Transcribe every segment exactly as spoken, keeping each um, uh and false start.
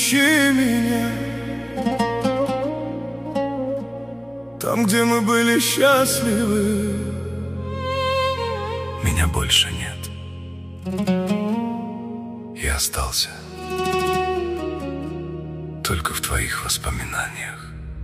ищи меня там, где мы были счастливы. Меня больше нет. Я остался только в твоих воспоминаниях.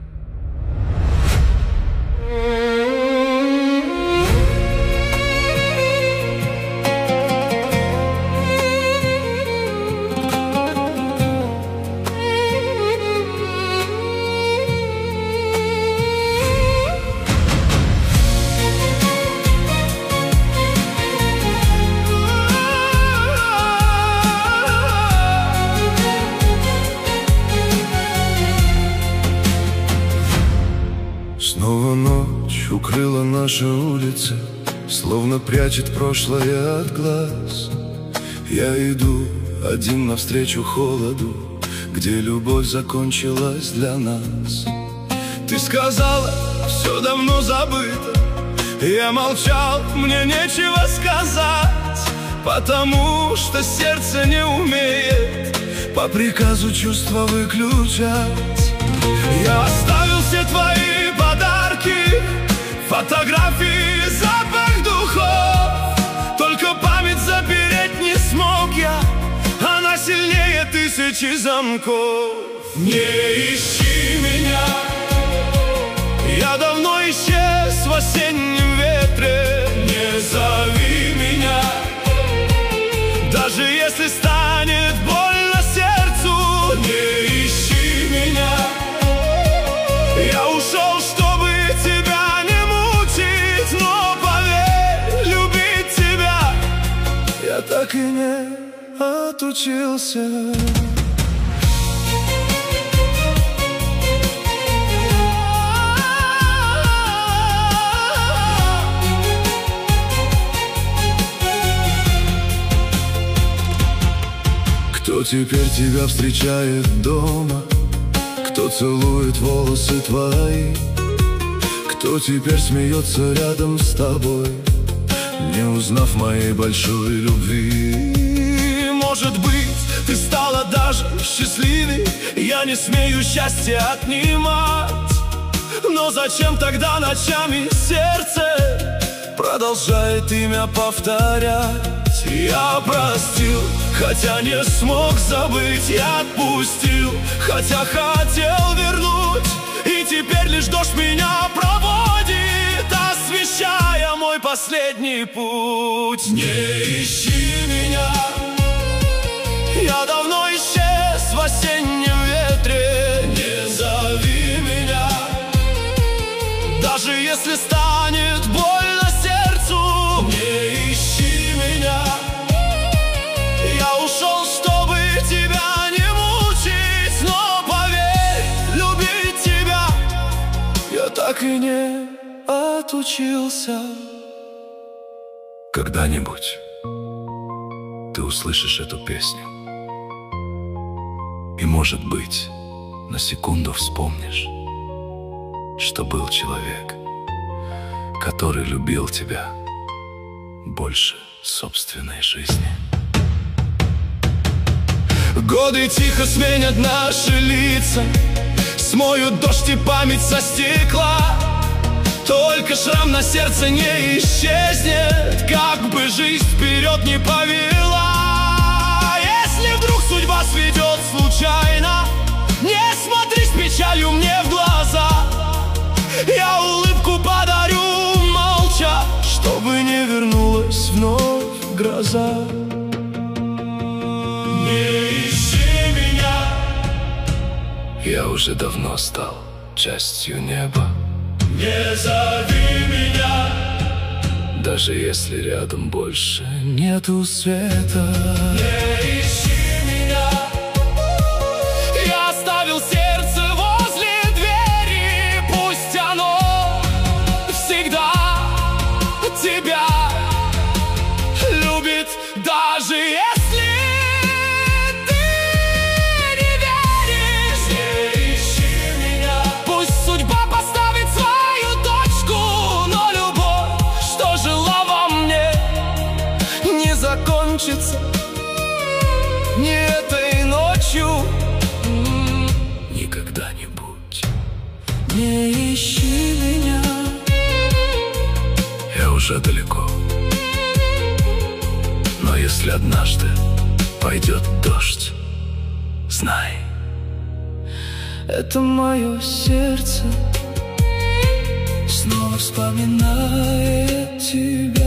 Снова ночь укрыла наши улицы, словно прячет прошлое от глаз. Я иду один навстречу холоду, где любовь закончилась для нас. Ты сказала, все давно забыто. Я молчал, мне нечего сказать, потому что сердце не умеет по приказу чувства выключать. Я оставил все твои подарки, фотографии, запах духов. Только память запереть не смог я, она сильнее тысячи замков. Не ищи меня, я давно исчез в осеннем ветре. Не зови меня, даже если станет больно сердцу. Не ищи меня, я ушел, чтобы тебя не мучить. Но поверь, любить тебя я так и не отучился. Кто теперь тебя встречает дома? Кто целует волосы твои? Кто теперь смеется рядом с тобой, не узнав моей большой любви? Может быть, ты стала даже счастливей, я не смею счастье отнимать. Но зачем тогда ночами сердце продолжает имя повторять? Я простил, хотя не смог забыть. Я отпустил, хотя хотел вернуть. И теперь лишь дождь меня проводит, освещая мой последний путь. Не ищи меня, я давно исчез в осеннем ветре. Не зови меня, даже если станет больно сердцу. Не ищи меня, я ушел, чтобы тебя не мучить. Но поверь, любить тебя я так и не отучился. Когда-нибудь ты услышишь эту песню, и, может быть, на секунду вспомнишь, что был человек, который любил тебя больше собственной жизни. Годы тихо сменят наши лица, смоют дождь и память со стекла. Только шрам на сердце не исчезнет, как бы жизнь вперед не повела. Если вдруг судьба сведет случайно, не смотри с печалью мне в глаза. Я улыбку подарю молча, чтобы не вернулась вновь гроза. Не ищи меня, Я уже давно стал частью неба. не зови меня, даже если рядом больше нету света. не ищи меня. Я оставил сердце возле двери, пусть оно всегда тебя любит, даже если ты не веришь. Не ищи меня, Пусть судьба поставит свою точку, но любовь, что жила во мне, не закончится ни этой ночью, не ищи меня. Я уже далеко, но если однажды пойдет дождь, знай, это мое сердце снова вспоминает тебя.